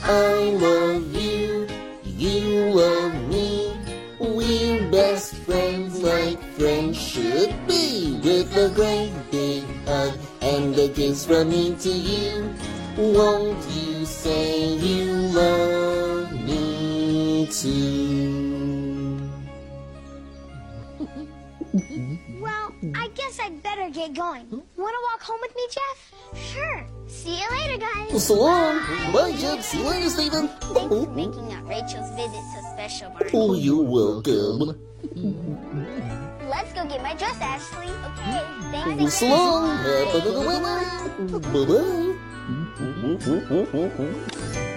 I love you, you love me. We're best friends like friends should be. With a great big hug and a kiss from me to you. Won't you say you love me too? Well, I guess I'd better get going. Want to walk home with me, Jeff? Sure. See you later, guys. So long. Bye, Jeff. See you later, Stephen. Thanks for making Rachel's visit so special, Barney. Oh, you're welcome. Let's go get my dress, Ashley. Okay, thanks. So long. Have a good weather. Bye-bye.